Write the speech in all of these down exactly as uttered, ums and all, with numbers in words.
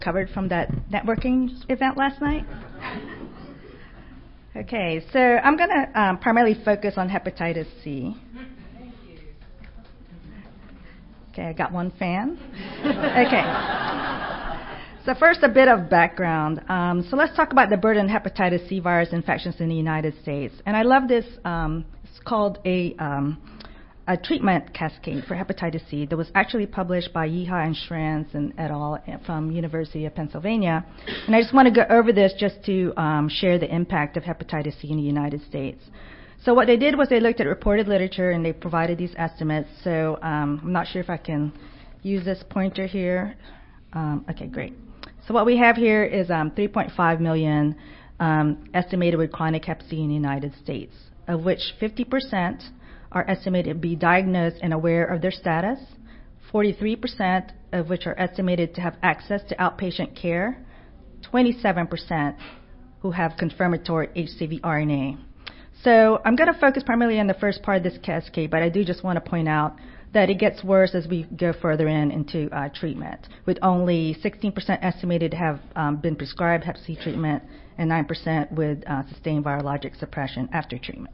covered from that networking event last night? Okay, so I'm going to um, primarily focus on hepatitis C. Okay, I got one fan. Okay. So first, a bit of background. Um, so let's talk about the burden of hepatitis C virus infections in the United States. And I love this. Um, it's called a, um, a treatment cascade for hepatitis C that was actually published by Yeehaw and Schranz and et al. From University of Pennsylvania. And I just want to go over this just to um, share the impact of hepatitis C in the United States. So what they did was they looked at reported literature and they provided these estimates. So um, I'm not sure if I can use this pointer here. Um, okay, great. So what we have here is um, three point five million um, estimated with chronic hep C in the United States, of which fifty percent are estimated to be diagnosed and aware of their status, forty-three percent of which are estimated to have access to outpatient care, twenty-seven percent who have confirmatory H C V R N A. So I'm going to focus primarily on the first part of this cascade, but I do just want to point out that it gets worse as we go further in into uh, treatment, with only sixteen percent estimated to have um, been prescribed hep C treatment and nine percent with uh, sustained virologic suppression after treatment.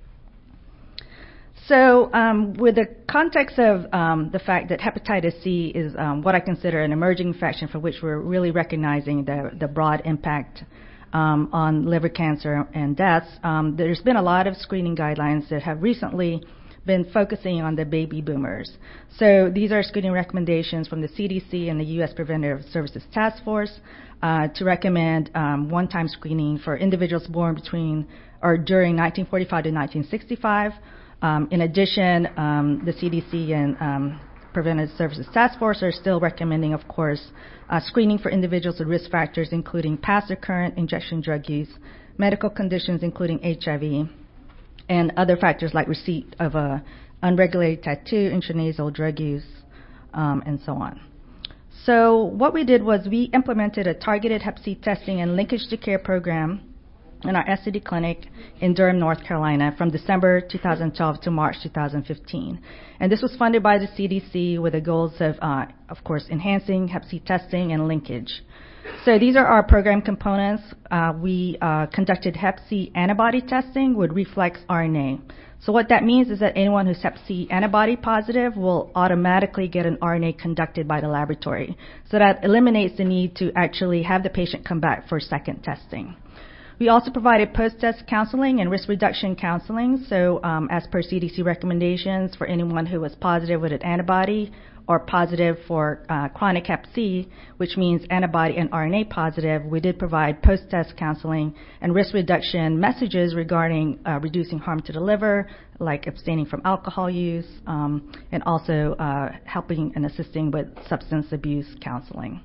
So um, with the context of um, the fact that hepatitis C is um, what I consider an emerging infection for which we're really recognizing the, the broad impact um, on liver cancer and deaths, um, there's been a lot of screening guidelines that have recently been focusing on the baby boomers. So these are screening recommendations from the C D C and the U S Preventive Services Task Force uh, to recommend um, one-time screening for individuals born between or during nineteen forty-five to nineteen sixty-five. Um, in addition, um, the C D C and um, Preventive Services Task Force are still recommending, of course, uh, screening for individuals with risk factors, including past or current injection drug use, medical conditions, including H I V, and other factors like receipt of a unregulated tattoo, intranasal drug use, um, and so on. So what we did was we implemented a targeted hep C testing and linkage to care program in our S C D clinic in Durham, North Carolina from December two thousand twelve to March two thousand fifteen. And this was funded by the C D C with the goals of, uh, of course, enhancing hep C testing and linkage. So these are our program components. Uh, we uh, conducted hep C antibody testing with reflex R N A. So what that means is that anyone who's hep C antibody positive will automatically get an R N A conducted by the laboratory. So that eliminates the need to actually have the patient come back for second testing. We also provided post-test counseling and risk reduction counseling. So um, as per C D C recommendations, for anyone who was positive with an antibody or positive for uh, chronic hep C, which means antibody and R N A positive, we did provide post-test counseling and risk reduction messages regarding uh, reducing harm to the liver, like abstaining from alcohol use, um, and also uh, helping and assisting with substance abuse counseling.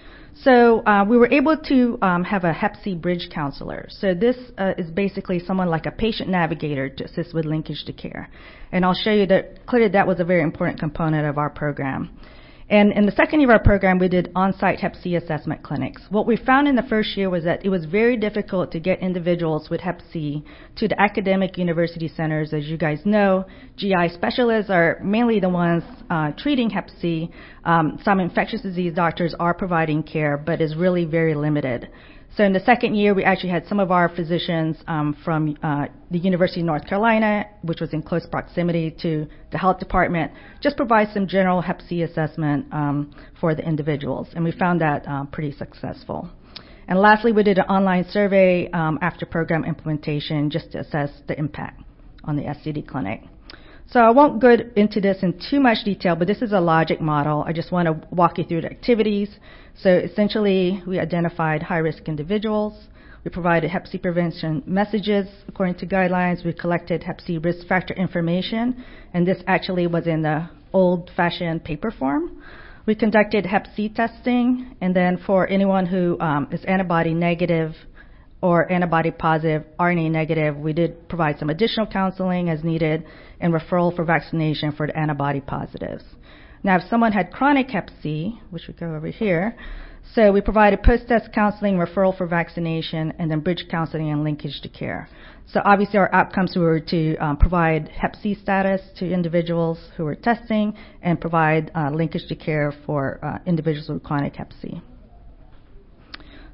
So uh, we were able to um, have a hep C bridge counselor. So this uh, is basically someone like a patient navigator to assist with linkage to care. And I'll show you that clearly that was a very important component of our program. And in the second year of our program, we did on-site hep C assessment clinics. What we found in the first year was that it was very difficult to get individuals with hep C to the academic university centers. As you guys know, G I specialists are mainly the ones uh, treating hep C. Um, some infectious disease doctors are providing care, but is really very limited. So in the second year, we actually had some of our physicians um, from uh, the University of North Carolina, which was in close proximity to the health department, just provide some general hep C assessment um, for the individuals. And we found that um, pretty successful. And lastly, we did an online survey um, after program implementation just to assess the impact on the S C D clinic. So I won't go into this in too much detail, but this is a logic model. I just want to walk you through the activities. So essentially, we identified high-risk individuals. We provided hep C prevention messages according to guidelines. We collected hep C risk factor information, and this actually was in the old-fashioned paper form. We conducted hep C testing, and then for anyone who um, is antibody negative or antibody positive, R N A negative, we did provide some additional counseling as needed and referral for vaccination for the antibody positives. Now, if someone had chronic hep C, which would go over here, so we provided post-test counseling, referral for vaccination, and then bridge counseling and linkage to care. So obviously our outcomes were to um, provide hep C status to individuals who were testing and provide uh, linkage to care for uh, individuals with chronic hep C.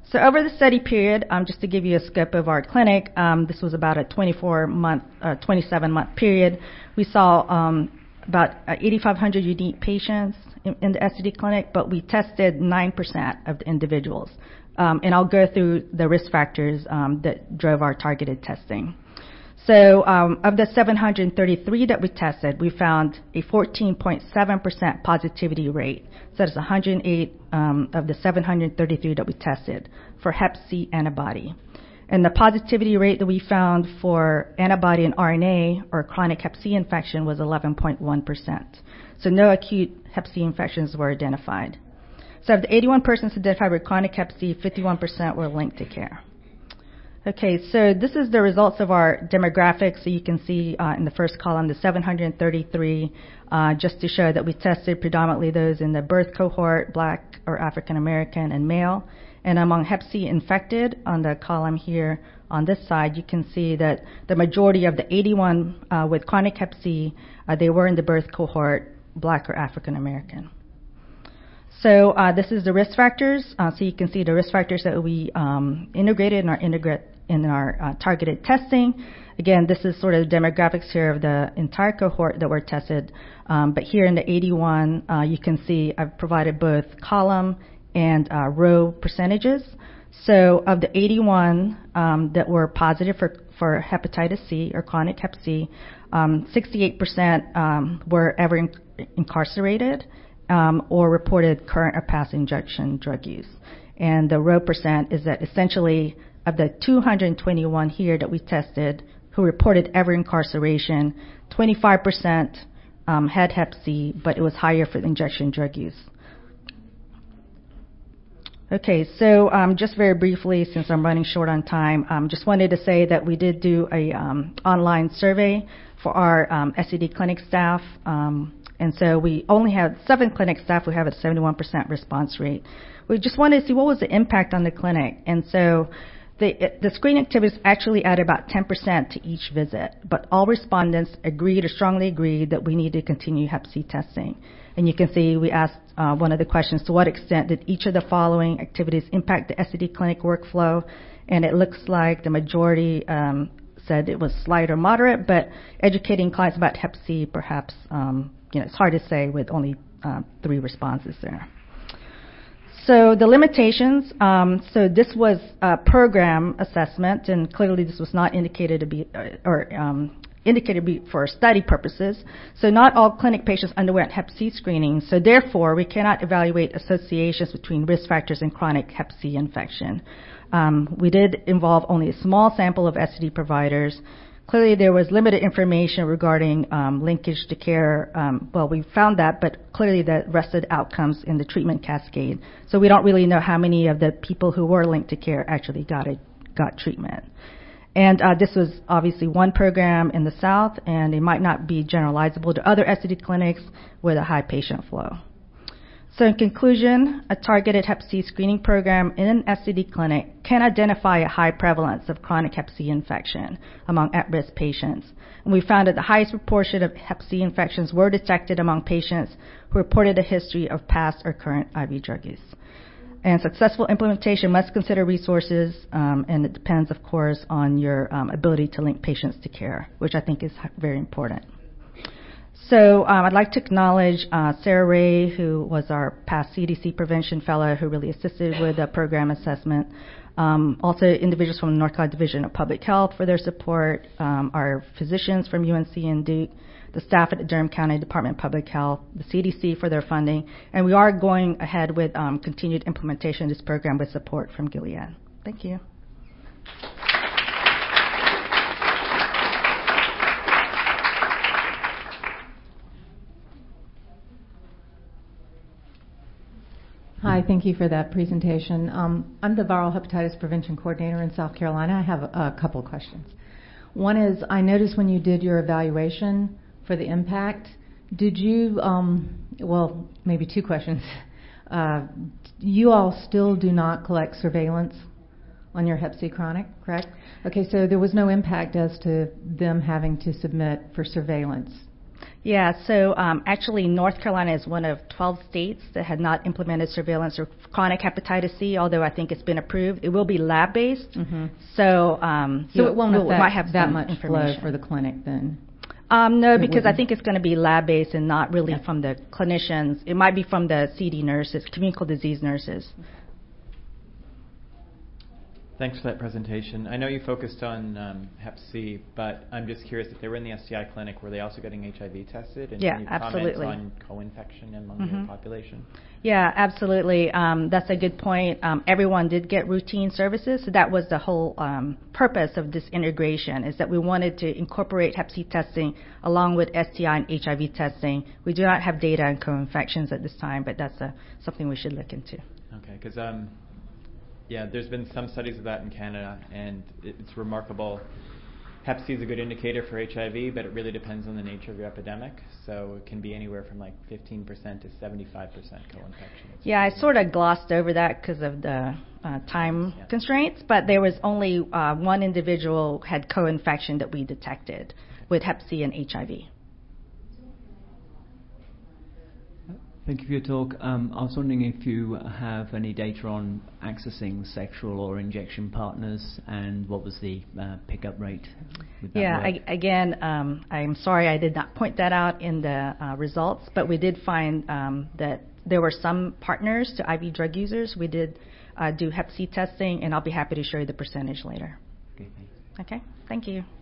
So over the study period, um, just to give you a scope of our clinic, um, this was about a twenty-four month, uh, twenty-seven month period. We saw um, about uh, eighty-five hundred unique patients in, in the S C D clinic, but we tested nine percent of the individuals. Um, and I'll go through the risk factors um, that drove our targeted testing. So um, of the seven hundred thirty-three that we tested, we found a fourteen point seven percent positivity rate. So that's one hundred eight um, of the seven hundred thirty-three that we tested for hep C antibody. And the positivity rate that we found for antibody and R N A or chronic hep C infection was eleven point one percent. So no acute hep C infections were identified. So of the eighty-one persons identified with chronic hep C, fifty-one percent were linked to care. Okay, so this is the results of our demographics. So you can see uh, in the first column the seven hundred thirty-three, uh, just to show that we tested predominantly those in the birth cohort, Black or African American and male. And among hep C infected, on the column here on this side, you can see that the majority of the eighty-one uh, with chronic hep C, uh, they were in the birth cohort, Black or African American. So uh, this is the risk factors. Uh, so you can see the risk factors that we um, integrated in our integrate in our uh, targeted testing. Again, this is sort of the demographics here of the entire cohort that were tested. Um, but here in the eighty-one, uh, you can see I've provided both column and uh, row percentages. So of the eighty-one um, that were positive for, for hepatitis C or chronic hep C, um, sixty-eight percent um, were ever in- incarcerated. Um, or reported current or past injection drug use. And the row percent is that essentially of the two hundred twenty-one here that we tested who reported ever incarceration, twenty-five percent um, had hep C, but it was higher for the injection drug use. Okay, so um, just very briefly, since I'm running short on time, um, just wanted to say that we did do a um, online survey for our um, S C D clinic staff. Um, And so we only had seven clinic staff who have a seventy-one percent response rate. We just wanted to see what was the impact on the clinic. And so the, the screening activities actually added about ten percent to each visit. But all respondents agreed or strongly agreed that we need to continue hep C testing. And you can see we asked uh, one of the questions, to what extent did each of the following activities impact the S C D clinic workflow? And it looks like the majority um, said it was slight or moderate, but educating clients about hep C perhaps um, You know, it's hard to say with only uh, three responses there. So the limitations, um, so this was a program assessment, and clearly this was not indicated to be, uh, or um, indicated to be for study purposes. So not all clinic patients underwent hep C screening, so therefore we cannot evaluate associations between risk factors and chronic hep C infection. Um, we did involve only a small sample of S C D providers. Clearly, there was limited information regarding um, linkage to care. Um, well, we found that, but clearly that rested outcomes in the treatment cascade. So we don't really know how many of the people who were linked to care actually got it, got treatment. And uh, this was obviously one program in the South, and it might not be generalizable to other S C D clinics with a high patient flow. So in conclusion, a targeted hep C screening program in an S C D clinic can identify a high prevalence of chronic hep C infection among at-risk patients. And we found that the highest proportion of hep C infections were detected among patients who reported a history of past or current I V drug use. And successful implementation must consider resources, um, and it depends, of course, on your um, ability to link patients to care, which I think is very important. So um, I'd like to acknowledge uh, Sarah Ray, who was our past C D C prevention fellow who really assisted with the program assessment. Um, also individuals from the North Carolina Division of Public Health for their support, um, our physicians from U N C and Duke, the staff at the Durham County Department of Public Health, the C D C for their funding, and we are going ahead with um, continued implementation of this program with support from Gilead. Thank you. Hi, thank you for that presentation. Um, I'm the Viral Hepatitis Prevention Coordinator in South Carolina. I have a, a couple questions. One is, I noticed when you did your evaluation for the impact, did you, um, well, maybe two questions. Uh, you all still do not collect surveillance on your hep C chronic, correct? Okay, so there was no impact as to them having to submit for surveillance. Yeah, so um, actually North Carolina is one of twelve states that had not implemented surveillance of chronic hepatitis C, although I think it's been approved. It will be lab-based, Mm-hmm. so um, So it won't we'll, affect might have that some much information flow for the clinic then? Um, no, It because I wouldn't. think it's going to be lab-based and not really Yeah. from the clinicians. It might be from the C D nurses, communicable disease nurses. Thanks for that presentation. I know you focused on um, Hep C, but I'm just curious if they were in the S T I clinic, were they also getting H I V tested? And Yeah, can you absolutely. comment on co-infection among Mhm. your population? Yeah, absolutely. Um, that's a good point. Um, everyone did get routine services, so that was the whole um, purpose of this integration, is that we wanted to incorporate Hep C testing along with S T I and H I V testing. We do not have data on co-infections at this time, but that's uh, something we should look into. Okay, because um, yeah, there's been some studies of that in Canada, and it, it's remarkable. Hep C is a good indicator for H I V, but it really depends on the nature of your epidemic. So it can be anywhere from like fifteen percent to seventy-five percent co-infections. Yeah, I sort of glossed over that because of the uh, time Yeah. constraints, but there was only uh, one individual had co-infection that we detected with Hep C and H I V. Thank you for your talk. Um, I was wondering if you have any data on accessing sexual or injection partners, and what was the uh, pickup rate with that Yeah, work? I, again, um, I'm sorry I did not point that out in the uh, results, but we did find um, that there were some partners to I V drug users. We did uh, do Hep C testing, and I'll be happy to show you the percentage later. Okay, thanks. Okay, thank you.